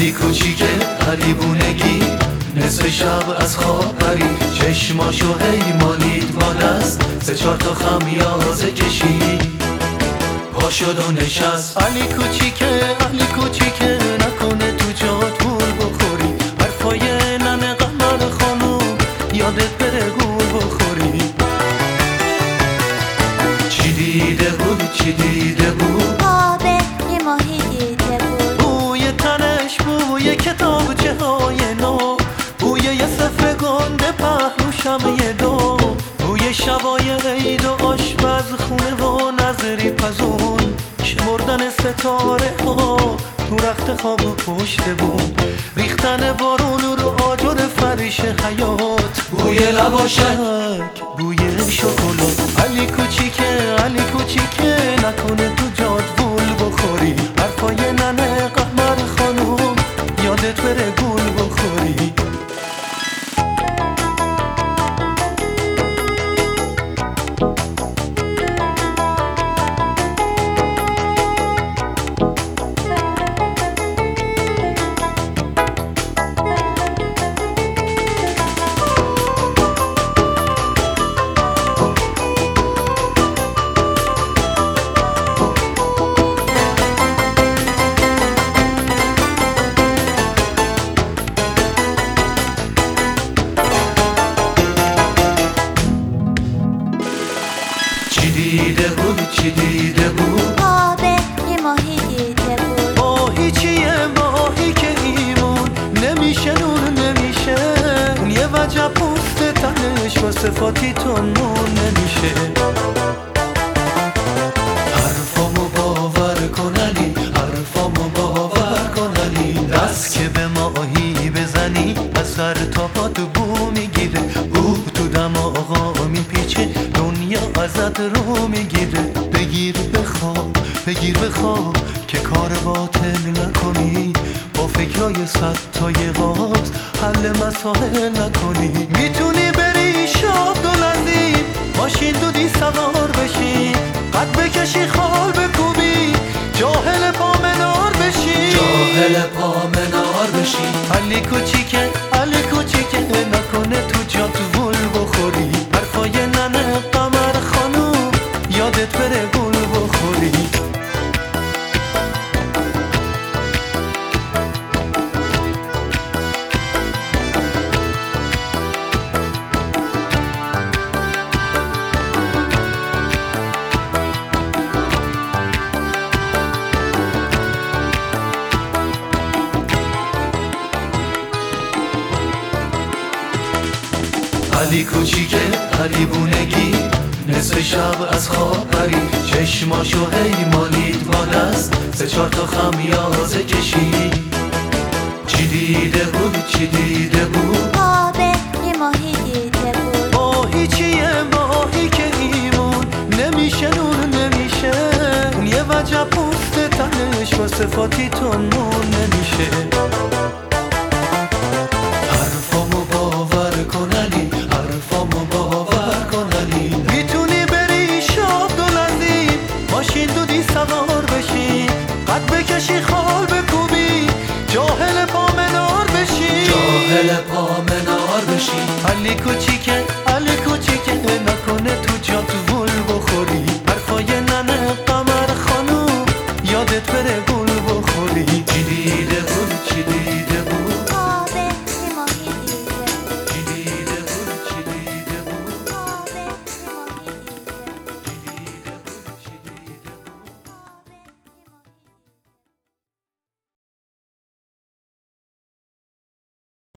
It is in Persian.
علی کوچیک پریبونگی، نصف شب از خواب پرید، چشماشو هی مالید با دست، سه چهار تا خمیازه کشید، پا شد و نشست. علی کوچیکه نکنه تو جات گول بخوری، حرفای ننه قمر خانوم یادت بره گول بخوری. چی دیده بود خواب یه ماهی دیده بود، بوی تنش بوی کتابچه های نو، بوی یه صفحه گنده پهلوشم یه دو، بوی شبای عید و آشپز خونه و نظری پزون، شمردن ستاره ها تو رخت خواب و پشت بود، ریختن بارون رو آجر فریش حیات، بوی لباشک، بوی شکلات. علی کوچیکه نکنه تو جات گول بخوری، حرفای ننه قمر خانوم یادت بره گول بخوری. چی دیده بود خواب یه ماهی دیده بود، ماهی چیه ماهی که ایمون نمیشه نون نمیشه، اون یه وجب پوست تنش با صفاتی تو نون نمیشه. حرفامو باور کن علی، حرفامو باور کن علی، دست که به ماهی بزنی از سر تا پات بو میگیره، بو تو دماغا میپیچه دنیا ازت رو میگیره. بگیر بخواب که کار باطل نکنی، با فکرای صد تای غاز حل مسائل نکنی. میتونی بری شاب دولندی، ماشین دودی سوار بشی، قد بکشی خال بکوبی، جاهل پا منار بشی، علی کوچیکه نکنه تو جات گول بخوری، حرفای ننه قمر خانوم یادت بره گول بخوری. علی کوچیک پریبونگی، نصف شب از خواب پرید، چشماشو هی مالید با دست، سه چهار تا خمیازه کشید. چی دیده بود خواب یه ماهی دیده بود، ماهی چیه ماهی که ایمون نمیشه نون نمیشه، اون یه وجب پوست تنش با صفاتی تو نون نمیشه. حرفامو باور کن علی، حرفامو باور کن علی، میتونی بری شاب دولندی، ماشین دودی سوار بشی، قد بکشی خال بکوبی، جاهل پا منار بشی، علی کوچیک علی کوچیکه